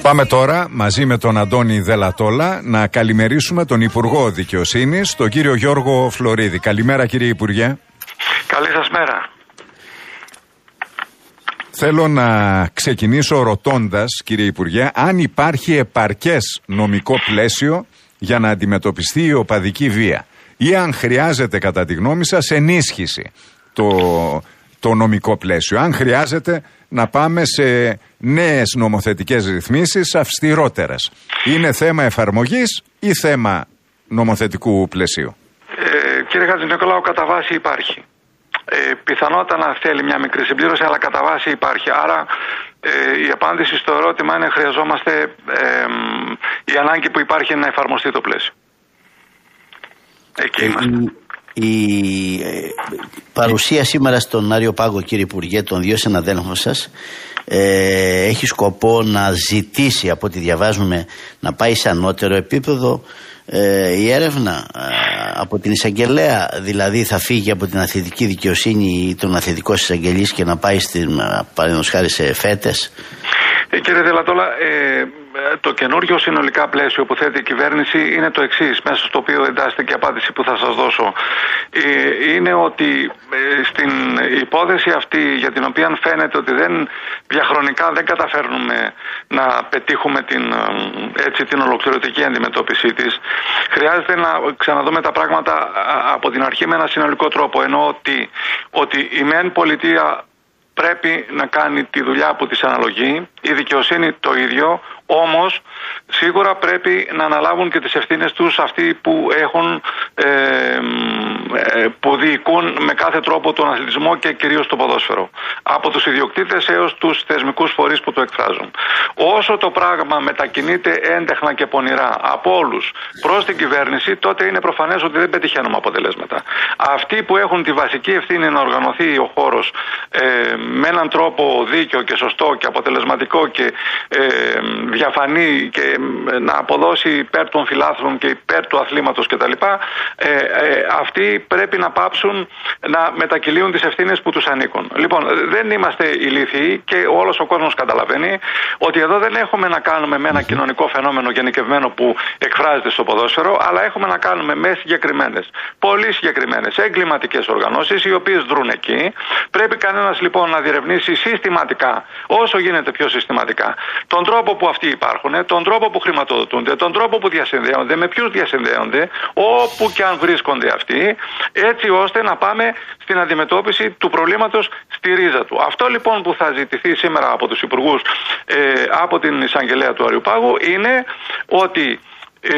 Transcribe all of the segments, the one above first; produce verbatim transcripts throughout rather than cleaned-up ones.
Πάμε τώρα μαζί με τον Αντώνη Δελατόλα να καλημερίσουμε τον Υπουργό Δικαιοσύνης, τον κύριο Γιώργο Φλωρίδη. Καλημέρα κύριε Υπουργέ. Καλή σας μέρα. Θέλω να ξεκινήσω ρωτώντας, κύριε Υπουργέ, αν υπάρχει επαρκές νομικό πλαίσιο για να αντιμετωπιστεί η οπαδική βία ή αν χρειάζεται κατά τη γνώμη σας ενίσχυση το, το νομικό πλαίσιο, αν χρειάζεται να πάμε σε νέες νομοθετικές ρυθμίσεις αυστηρότερες. Είναι θέμα εφαρμογής ή θέμα νομοθετικού πλαισίου? Ε, κύριε Χατζηνικολάου, κατά βάση υπάρχει. Ε, πιθανότατα να θέλει μια μικρή συμπλήρωση, αλλά κατά βάση υπάρχει. Άρα ε, η απάντηση στο ερώτημα είναι χρειαζόμαστε ε, η ανάγκη που υπάρχει να εφαρμοστεί το πλαίσιο. Εκεί είμαστε. Η, η ε, παρουσία σήμερα στον Άριο Πάγο, κύριε Υπουργέ, των δύο συναδέλφων σας ε, έχει σκοπό να ζητήσει, από ό,τι διαβάζουμε, να πάει σε ανώτερο επίπεδο ε, η έρευνα ε, από την εισαγγελέα, δηλαδή θα φύγει από την αθλητική δικαιοσύνη ή τον αθλητικό εισαγγελής και να πάει στην, παραδείγματος χάρη, σε φέτες. Ε, κύριε Δελατόλα, ε, το καινούριο συνολικά πλαίσιο που θέτει η κυβέρνηση είναι το εξής, μέσα στο οποίο εντάσσεται και η απάντηση που θα σας δώσω. Ε, είναι ότι ε, στην υπόθεση αυτή, για την οποία φαίνεται ότι δεν, διαχρονικά δεν καταφέρνουμε να πετύχουμε την, έτσι, την ολοκληρωτική αντιμετώπιση της, χρειάζεται να ξαναδούμε τα πράγματα από την αρχή με ένα συνολικό τρόπο. Ενώ ότι, ότι η μεν πολιτεία πρέπει να κάνει τη δουλειά που της αναλογεί, η δικαιοσύνη το ίδιο, όμως σίγουρα πρέπει να αναλάβουν και τις ευθύνες τους αυτοί που έχουν ε, ε, που διοικούν με κάθε τρόπο τον αθλητισμό και κυρίως το ποδόσφαιρο, από τους ιδιοκτήτες έως τους θεσμικούς φορείς που το εκφράζουν. Όσο το πράγμα μετακινείται έντεχνα και πονηρά από όλους προς την κυβέρνηση, τότε είναι προφανές ότι δεν πετυχαίνουμε αποτελέσματα. Αυτοί που έχουν τη βασική ευθύνη να οργανωθεί ο χώρος ε, με έναν τρόπο δίκαιο και σωστό και αποτελεσματικό και ε, διαφανή και να αποδώσει υπέρ των φιλάθλων και υπέρ του αθλήματος κτλ. Ε, ε, αυτοί πρέπει να πάψουν να μετακυλίουν τις ευθύνες που τους ανήκουν. Λοιπόν, δεν είμαστε ηλίθιοι και όλος ο κόσμος καταλαβαίνει ότι εδώ δεν έχουμε να κάνουμε με ένα κοινωνικό φαινόμενο γενικευμένο που εκφράζεται στο ποδόσφαιρο, αλλά έχουμε να κάνουμε με συγκεκριμένες, πολύ συγκεκριμένες εγκληματικές οργανώσεις οι οποίες δρούν εκεί. Πρέπει κανένας λοιπόν να διερευνήσει συστηματικά, όσο γίνεται πιο συστηματικά, τον τρόπο που αυτοί υπάρχουν, τον τρόπο που χρηματοδοτούνται, τον τρόπο που διασυνδέονται, με ποιους διασυνδέονται, όπου και αν βρίσκονται αυτοί, έτσι ώστε να πάμε στην αντιμετώπιση του προβλήματος στη ρίζα του. Αυτό λοιπόν που θα ζητηθεί σήμερα από τους υπουργούς, ε, από την εισαγγελέα του Άριου Πάγου, είναι ότι Ε,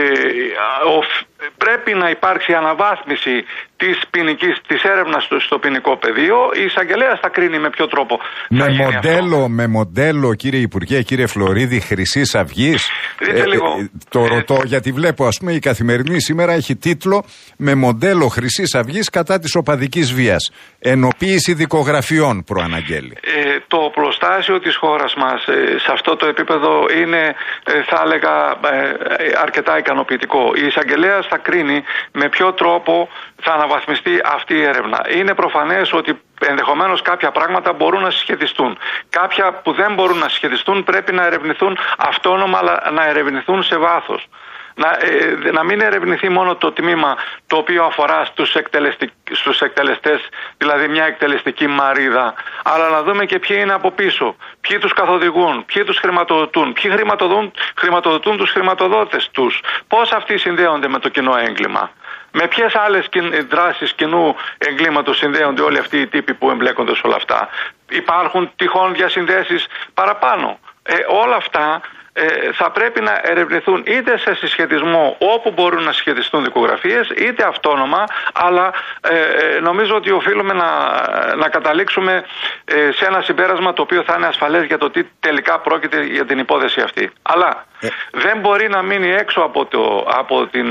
ο, πρέπει να υπάρξει αναβάθμιση της ποινικής, της έρευνας στο, στο ποινικό πεδίο. Η εισαγγελέας θα κρίνει με ποιο τρόπο με θα γίνει μοντέλο, αυτό. Με μοντέλο, κύριε Υπουργέ, κύριε Φλωρίδη, Χρυσής Αυγής. Δείτε ε, λίγο. Ε, το ε, ρωτώ γιατί βλέπω, ας πούμε, η Καθημερινή σήμερα έχει τίτλο «Με μοντέλο Χρυσής Αυγής κατά της οπαδικής βίας. Ενοποίηση δικογραφιών», προαναγγέλει. Ε, το προστάσιο της χώρας μας ε, σε αυτό το επίπεδο είναι, ε, θα έλεγα, ε, αρκετά ικανοποιητικό. Η εισαγγελέας θα κρίνει με ποιο τρόπο θα αναβαθμιστεί αυτή η έρευνα. Είναι προφανές ότι ενδεχομένως κάποια πράγματα μπορούν να συσχετιστούν. Κάποια που δεν μπορούν να συσχετιστούν πρέπει να ερευνηθούν αυτόνομα, αλλά να ερευνηθούν σε βάθος. Να, ε, να μην ερευνηθεί μόνο το τμήμα το οποίο αφορά στους, εκτελεστι... στους εκτελεστές, δηλαδή μια εκτελεστική μαρίδα, αλλά να δούμε και ποιοι είναι από πίσω, ποιοι τους καθοδηγούν, ποιοι τους χρηματοδοτούν, ποιοι χρηματοδοτούν, χρηματοδοτούν τους χρηματοδότες τους, πώς αυτοί συνδέονται με το κοινό έγκλημα. Με ποιες άλλες δράσεις κοινού εγκλήματος συνδέονται όλοι αυτοί οι τύποι που εμπλέκονται σε όλα αυτά. Υπάρχουν τυχόν διασυνδέσεις παραπάνω. Ε, όλα αυτά ε, θα πρέπει να ερευνηθούν είτε σε συσχετισμό όπου μπορούν να συσχετιστούν δικογραφίες, είτε αυτόνομα, αλλά ε, νομίζω ότι οφείλουμε να, να καταλήξουμε ε, σε ένα συμπέρασμα το οποίο θα είναι ασφαλές για το τι τελικά πρόκειται για την υπόθεση αυτή. Αλλά ε. δεν μπορεί να μείνει έξω από, το, από, την,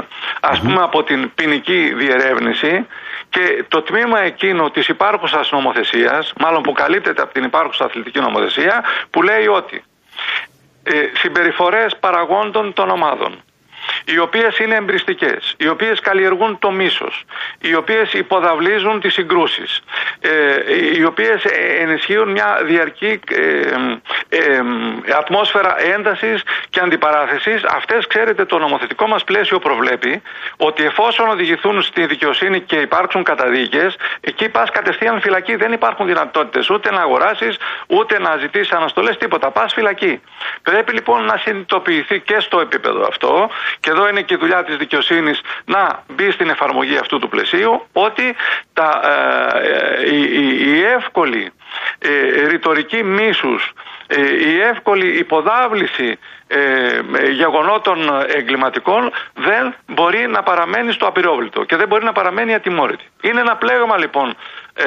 ας πούμε, από την ποινική διερεύνηση και το τμήμα εκείνο της υπάρχουσας νομοθεσίας, μάλλον που καλύπτεται από την υπάρχουσα αθλητική νομοθεσία, που λέει ότι ε, συμπεριφορές παραγόντων των ομάδων, οι οποίες είναι εμπριστικές, οι οποίες καλλιεργούν το μίσος, οι οποίες υποδαβλίζουν τις συγκρούσεις, ε, οι οποίες ενισχύουν μια διαρκή ε, ε, ατμόσφαιρα έντασης και αντιπαράθεσης. Αυτές, ξέρετε, το νομοθετικό μας πλαίσιο προβλέπει ότι εφόσον οδηγηθούν στη δικαιοσύνη και υπάρξουν καταδίκες, εκεί πας κατευθείαν φυλακή. Δεν υπάρχουν δυνατότητες ούτε να αγοράσεις, ούτε να ζητήσεις αναστολές, τίποτα. Πας φυλακή. Πρέπει λοιπόν να συνειδητοποιηθεί και στο επίπεδο αυτό, και εδώ είναι και η δουλειά της δικαιοσύνης να μπει στην εφαρμογή αυτού του πλαισίου, ότι τα, ε, η, η, η εύκολη ε, ρητορική μίσους, ε, η εύκολη υποδάβληση ε, γεγονότων εγκληματικών δεν μπορεί να παραμένει στο απειρόβλητο και δεν μπορεί να παραμένει ατιμόρυτη. Είναι ένα πλέγμα λοιπόν ε,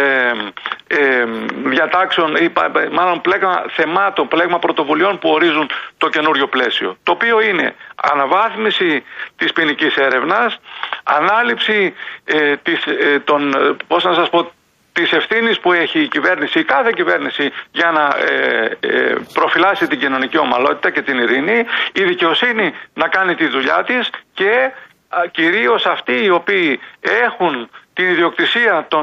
ε, διατάξεων, ή μάλλον πλέγμα θεμάτων, πλέγμα πρωτοβουλειών που ορίζουν το καινούριο πλαίσιο, το οποίο είναι αναβάθμιση της ποινικής έρευνας, ανάληψη ε, της, ε, των, πώς να σας πω, της ευθύνης που έχει η κυβέρνηση, η κάθε κυβέρνηση, για να ε, ε, προφυλάσει την κοινωνική ομαλότητα και την ειρήνη, η δικαιοσύνη να κάνει τη δουλειά της και α, κυρίως αυτοί οι οποίοι έχουν την ιδιοκτησία των,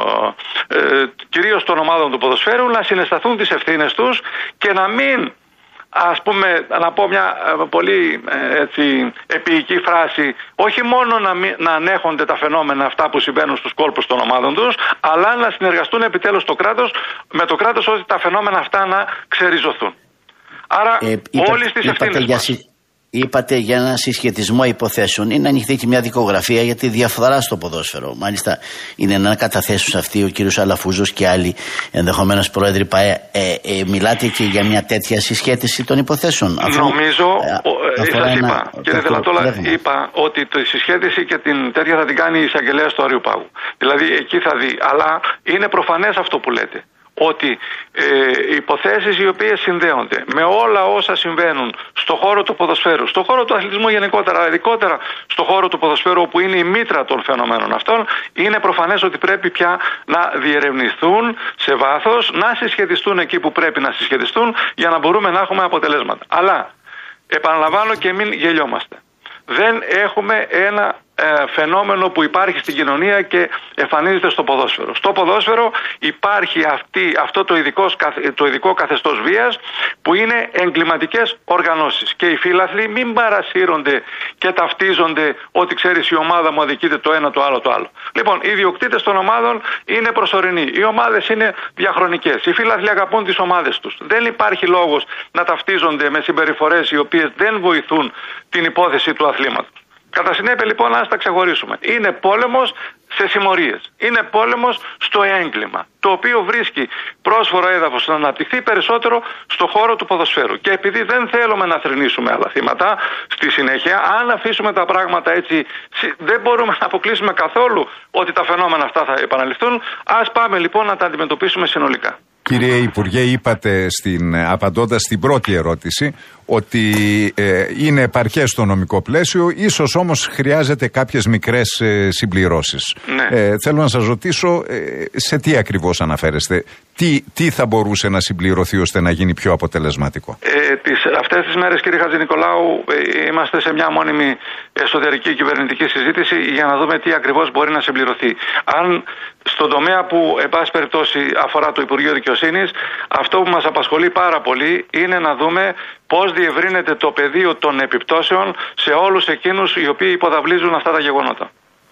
ε, κυρίως των ομάδων του ποδοσφαίρου, να συναισθανθούν τις ευθύνες τους και να μην, ας πούμε, να πω μια πολύ έτσι, επίοικη φράση, όχι μόνο να, μην, να ανέχονται τα φαινόμενα αυτά που συμβαίνουν στους κόλπους των ομάδων τους, αλλά να συνεργαστούν επιτέλους το κράτος, με το κράτος, ώστε τα φαινόμενα αυτά να ξεριζωθούν. Άρα ε, είπα, όλοι στις ευθύνες μας. Είπατε για ένα συσχετισμό υποθέσεων. Είναι ανοιχτή και μια δικογραφία για τη διαφθορά στο ποδόσφαιρο. Μάλιστα, είναι να καταθέσουν αυτοί ο κύριος Αλαφούζος και άλλοι, ενδεχομένως πρόεδροι ΠΑΕ. Ε, ε, μιλάτε και για μια τέτοια συσχέτιση των υποθέσεων. Αφού, Νομίζω, ε, σας είπα, κύριε Δελατόλα, είπα ότι τη συσχέτιση και την τέτοια θα την κάνει η εισαγγελέα του Αριού Πάγου. Δηλαδή εκεί θα δει. Αλλά είναι προφανές αυτό που λέτε, ότι ε, οι υποθέσεις οι οποίες συνδέονται με όλα όσα συμβαίνουν στο χώρο του ποδοσφαίρου, στο χώρο του αθλητισμού γενικότερα, ειδικότερα στο χώρο του ποδοσφαίρου, όπου είναι η μήτρα των φαινομένων αυτών, είναι προφανές ότι πρέπει πια να διερευνηθούν σε βάθος, να συσχετιστούν εκεί που πρέπει να συσχετιστούν, για να μπορούμε να έχουμε αποτελέσματα. Αλλά, επαναλαμβάνω και μην γελιόμαστε, δεν έχουμε ένα ε, φαινόμενο που υπάρχει στην κοινωνία και εμφανίζεται στο ποδόσφαιρο. Στο ποδόσφαιρο υπάρχει αυτή, αυτό το ειδικό, το ειδικό καθεστώς βίας, που είναι εγκληματικές οργανώσεις. Και οι φίλαθλοι μην παρασύρονται και ταυτίζονται ότι, ξέρεις, η ομάδα μου αδικείται το ένα, το άλλο, το άλλο. Λοιπόν, οι ιδιοκτήτες των ομάδων είναι προσωρινοί. Οι ομάδες είναι διαχρονικές. Οι φίλαθλοι αγαπούν τις ομάδες τους. Δεν υπάρχει λόγος να ταυτίζονται με συμπεριφορές οι οποίες δεν βοηθούν την υπόθεση του αθλήματος. Κατά συνέπεια, λοιπόν, ας τα ξεχωρίσουμε. Είναι πόλεμος σε συμμορίες. Είναι πόλεμος στο έγκλημα, το οποίο βρίσκει πρόσφορο έδαφος να αναπτυχθεί περισσότερο στο χώρο του ποδοσφαίρου. Και επειδή δεν θέλουμε να θρηνήσουμε άλλα θύματα στη συνέχεια, αν αφήσουμε τα πράγματα έτσι, δεν μπορούμε να αποκλείσουμε καθόλου ότι τα φαινόμενα αυτά θα επαναληφθούν. Ας πάμε λοιπόν να τα αντιμετωπίσουμε συνολικά. Κύριε Υπουργέ, είπατε στην, απαντώντας στην πρώτη ερώτηση, ότι ε, είναι επαρκές το νομικό πλαίσιο, ίσως όμως χρειάζεται κάποιες μικρές ε, συμπληρώσεις. Ναι. Ε, θέλω να σας ρωτήσω ε, σε τι ακριβώς αναφέρεστε, τι, τι θα μπορούσε να συμπληρωθεί ώστε να γίνει πιο αποτελεσματικό. Ε, τις, αυτές τις μέρες, κύριε Χατζηνικολάου, ε, είμαστε σε μια μόνιμη εσωτερική κυβερνητική συζήτηση για να δούμε τι ακριβώς μπορεί να συμπληρωθεί. Αν στον τομέα που, εν πάση περιπτώσει, αφορά το Υπουργείο Δικαιοσύνης, αυτό που μας απασχολεί πάρα πολύ είναι να δούμε πώς διευρύνεται το πεδίο των επιπτώσεων σε όλους εκείνους οι οποίοι υποδαβλίζουν αυτά τα γεγονότα.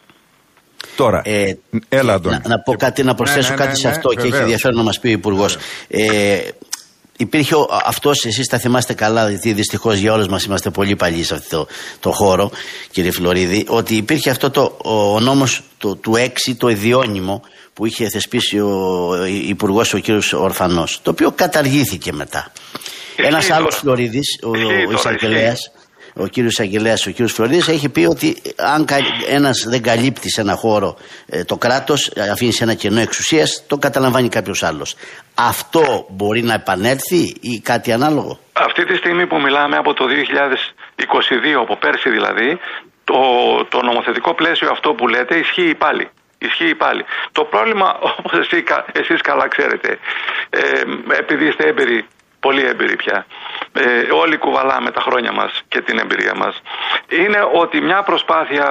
Τώρα, ε, έλα, να, να πω κάτι, να προσθέσω ναι, ναι, κάτι ναι, ναι, σε αυτό ναι, και βεβαίως. Έχει ενδιαφέρον να μας πει ο Υπουργός. Ε, υπήρχε αυτός, εσείς τα θυμάστε καλά, γιατί δυστυχώς για όλους μας είμαστε πολύ παλιοί σε αυτό το, το χώρο, κύριε Φλωρίδη, ότι υπήρχε αυτό το, ο, ο νόμος το, του έξι, το ιδιώνυμο, που είχε θεσπίσει ο Υπουργός ο κύριος Ορφανός, το οποίο καταργήθηκε μετά. Ένας άλλος Φλωρίδης, ο, ο εισαγγελέας, ο κύριος εισαγγελέας, ο κύριος Φλωρίδης, έχει πει ότι αν ένας δεν καλύπτει σε ένα χώρο ε, το κράτος, αφήνει σε ένα κενό εξουσίας, το καταλαμβάνει κάποιος άλλος. Αυτό μπορεί να επανέλθει ή κάτι ανάλογο? Αυτή τη στιγμή που μιλάμε, από το δύο χιλιάδες είκοσι δύο, από πέρσι δηλαδή, το, το νομοθετικό πλαίσιο αυτό που λέτε ισχύει πάλι. Ισχύει πάλι. Το πρόβλημα, όπως εσείς, εσείς καλά ξέρετε, ε, επειδή είστε έμπειροι, πολύ έμπειροι πια, ε, όλοι κουβαλάμε τα χρόνια μας και την εμπειρία μας, είναι ότι μια προσπάθεια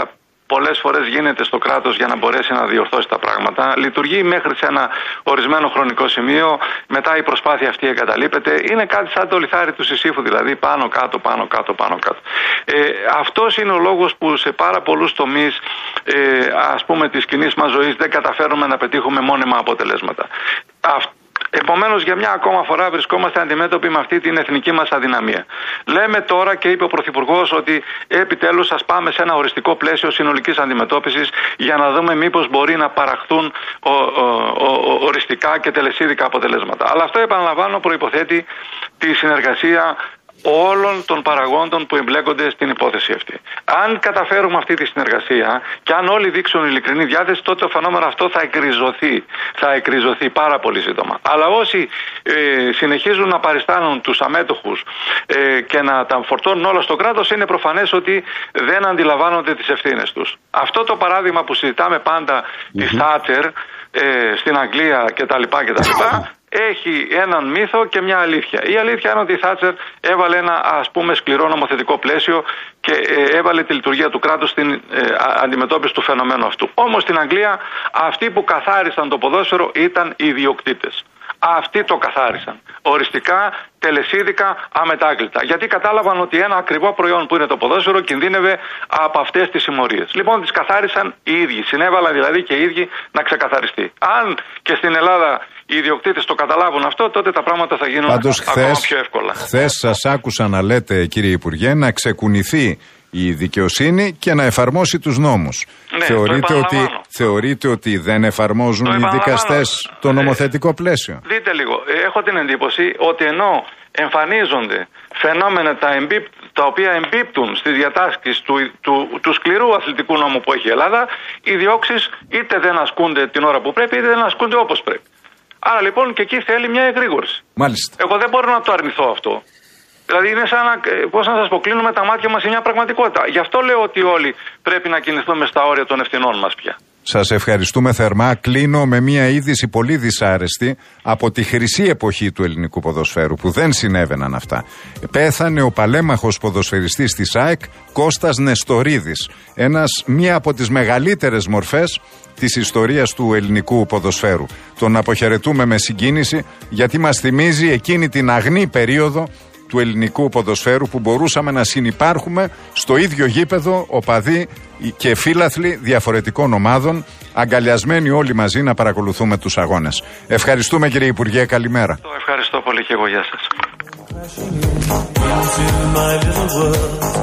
πολλές φορές γίνεται στο κράτος για να μπορέσει να διορθώσει τα πράγματα. Λειτουργεί μέχρι σε ένα ορισμένο χρονικό σημείο, μετά η προσπάθεια αυτή εγκαταλείπεται. Είναι κάτι σαν το λιθάρι του Σισίφου, δηλαδή πάνω κάτω, πάνω κάτω, πάνω κάτω. Ε, αυτός είναι ο λόγος που σε πάρα πολλούς τομείς ε, ας πούμε της κοινής μας ζωής δεν καταφέρουμε να πετύχουμε μόνιμα αποτελέσματα. Αυτό Επομένως, για μια ακόμα φορά βρισκόμαστε αντιμέτωποι με αυτή την εθνική μας αδυναμία. Λέμε τώρα, και είπε ο Πρωθυπουργός, ότι επιτέλους ας πάμε σε ένα οριστικό πλαίσιο συνολικής αντιμετώπισης για να δούμε μήπως μπορεί να παραχθούν ο, ο, ο, οριστικά και τελεσίδικα αποτελέσματα. Αλλά αυτό, επαναλαμβάνω, προϋποθέτει τη συνεργασία όλων των παραγόντων που εμπλέκονται στην υπόθεση αυτή. Αν καταφέρουμε αυτή τη συνεργασία και αν όλοι δείξουν ειλικρινή διάθεση, τότε το φαινόμενο αυτό θα εκριζωθεί. Θα εκριζωθεί πάρα πολύ σύντομα. Αλλά όσοι ε, συνεχίζουν να παριστάνουν τους αμέτωχους ε, και να τα φορτώνουν όλα στο κράτος, είναι προφανές ότι δεν αντιλαμβάνονται τις ευθύνες τους. Αυτό το παράδειγμα που συζητάμε πάντα mm-hmm. της Θάτσερ ε, στην Αγγλία κτλ. Έχει έναν μύθο και μια αλήθεια. Η αλήθεια είναι ότι η Θάτσερ έβαλε ένα, ας πούμε, σκληρό νομοθετικό πλαίσιο και ε, έβαλε τη λειτουργία του κράτους στην ε, αντιμετώπιση του φαινομένου αυτού. Όμως στην Αγγλία αυτοί που καθάρισαν το ποδόσφαιρο ήταν οι ιδιοκτήτες. Αυτοί το καθάρισαν. Οριστικά, τελεσίδικα, αμετάκλητα. Γιατί κατάλαβαν ότι ένα ακριβό προϊόν που είναι το ποδόσφαιρο κινδύνευε από αυτές τις συμμορίες. Λοιπόν, τις καθάρισαν οι ίδιοι. Συνέβαλαν δηλαδή και οι ίδιοι να ξεκαθαριστεί. Αν και στην Ελλάδα οι ιδιοκτήτες το καταλάβουν αυτό, τότε τα πράγματα θα γίνουν Πάντως, ακόμα χθες, πιο εύκολα. Χθες σας άκουσα να λέτε, κύριε Υπουργέ, να ξεκουνηθεί η δικαιοσύνη και να εφαρμόσει τους νόμους. Ναι, θεωρείτε, ότι, θεωρείτε ότι δεν εφαρμόζουν οι δικαστές το νομοθετικό πλαίσιο? Δείτε λίγο. Έχω την εντύπωση ότι ενώ εμφανίζονται φαινόμενα τα, εμπίπ, τα οποία εμπίπτουν στις διατάξεις του, του, του σκληρού αθλητικού νόμου που έχει η Ελλάδα, οι διώξεις είτε δεν ασκούνται την ώρα που πρέπει, είτε δεν ασκούνται όπως πρέπει. Άρα λοιπόν και εκεί θέλει μια εγρήγορση. Μάλιστα. Εγώ δεν μπορώ να το αρνηθώ αυτό. Δηλαδή είναι σαν να, πώς να σας πω, κλείνουμε τα μάτια μας σε μια πραγματικότητα. Γι' αυτό λέω ότι όλοι πρέπει να κινηθούμε στα όρια των ευθυνών μας πια. Σας ευχαριστούμε θερμά. Κλείνω με μια είδηση πολύ δυσάρεστη από τη χρυσή εποχή του ελληνικού ποδοσφαίρου, που δεν συνέβαιναν αυτά. Πέθανε ο παλέμαχος ποδοσφαιριστής της ΑΕΚ, Κώστας Νεστορίδης. Ένας, μία από τις μεγαλύτερες μορφές της ιστορίας του ελληνικού ποδοσφαίρου. Τον αποχαιρετούμε με συγκίνηση, γιατί μας θυμίζει εκείνη την αγνή περίοδο του ελληνικού ποδοσφαίρου που μπορούσαμε να συνυπάρχουμε στο ίδιο γήπεδο, οπαδοί και φίλαθλοι διαφορετικών ομάδων, αγκαλιασμένοι όλοι μαζί να παρακολουθούμε τους αγώνες. Ευχαριστούμε, κύριε Υπουργέ, καλημέρα. Ευχαριστώ πολύ και εγώ, γεια σας.